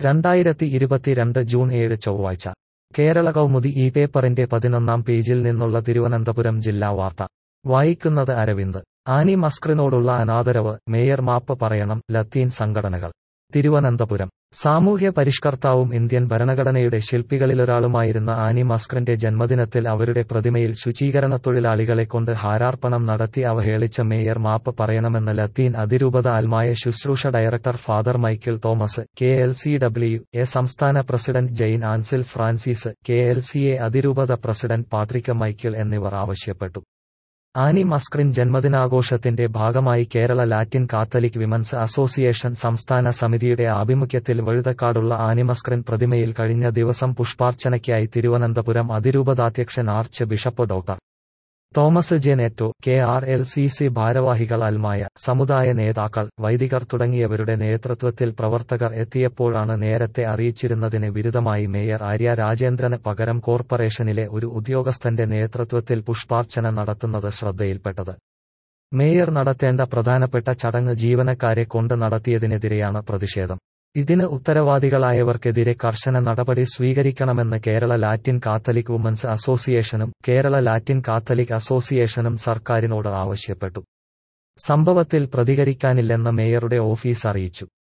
2022 June 7 ചൊവ്വാഴ്ച കേരള കൗമുദി ഈ പേപ്പറിന്റെ 11-ാം പേജിൽ നിന്നുള്ള തിരുവനന്തപുരം ജില്ലാ വാർത്ത വായിക്കുന്നത് അരവിന്ദ്. ആനി മസ്ക്രിനോടുള്ള അനാദരവ്, മേയർ മാപ്പ് പറയണം, ലത്തീൻ സംഘടനകൾ. തിരുവനന്തപുരം. സാമൂഹ്യ പരിഷ്കർത്താവും ഇന്ത്യൻ ഭരണഘടനയുടെ ശില്പികളിലൊരാളുമായിരുന്ന ആനി മസ്ക്രിന്റെ ജന്മദിനത്തിൽ അവരുടെ പ്രതിമയിൽ ശുചീകരണത്തൊഴിലാളികളെക്കൊണ്ട് ഹാരാർപ്പണം നടത്തി അവഹേളിച്ച മേയർ മാപ്പ് പറയണമെന്ന് ലത്തീൻ അതിരൂപത ആൽമായ ശുശ്രൂഷ director father Michael Thomas, KLCW-A സംസ്ഥാന president Jane Ansil Francis, KLCA അതിരൂപത പ്രസിഡന്റ് പാട്രിക് മൈക്കിൾ എന്നിവർ ആവശ്യപ്പെട്ടു. ആനി മസ്ക്രിൻ ജന്മദിനാഘോഷത്തിന്റെ ഭാഗമായി Kerala Latin Catholic women's association സംസ്ഥാന സമിതിയുടെ ആഭിമുഖ്യത്തിൽ വഴുതക്കാടുള്ള ആനി മസ്ക്രിൻ പ്രതിമയിൽ കഴിഞ്ഞ ദിവസം പുഷ്പാർച്ചനയ്ക്കായി തിരുവനന്തപുരം അതിരൂപതാധ്യക്ഷൻ archbishop doctor Thomas J Netto, KRLCC ഭാരവാഹികൾ അൽമായ, സമുദായ നേതാക്കൾ, വൈദികർ തുടങ്ങിയവരുടെ നേതൃത്വത്തിൽ പ്രവർത്തകർ എത്തിയപ്പോഴാണ് നേരത്തെ അറിയിച്ചിരുന്നതിന് വിരുദ്ധമായി മേയർ ആര്യ രാജേന്ദ്രന് പകരം കോർപ്പറേഷനിലെ ഒരു ഉദ്യോഗസ്ഥന്റെ നേതൃത്വത്തിൽ പുഷ്പാർച്ചന നടത്തുന്നത് ശ്രദ്ധയിൽപ്പെട്ടത്. മേയർ നടത്തേണ്ട പ്രധാനപ്പെട്ട ചടങ്ങ് ജീവനക്കാരെ കൊണ്ട് നടത്തിയതിനെതിരെയാണ് പ്രതിഷേധം. ഇതിന് ഉത്തരവാദികളായവർക്കെതിരെ കർശന നടപടി സ്വീകരിക്കണമെന്ന് കേരള ലാറ്റിൻ കാത്തലിക് വുമൻസ് അസോസിയേഷനും കേരള ലാറ്റിൻ കാത്തലിക് അസോസിയേഷനും സർക്കാരിനോട് ആവശ്യപ്പെട്ടു. സംഭവത്തിൽ പ്രതികരിക്കാനില്ലെന്ന് മേയറുടെ ഓഫീസ് അറിയിച്ചു.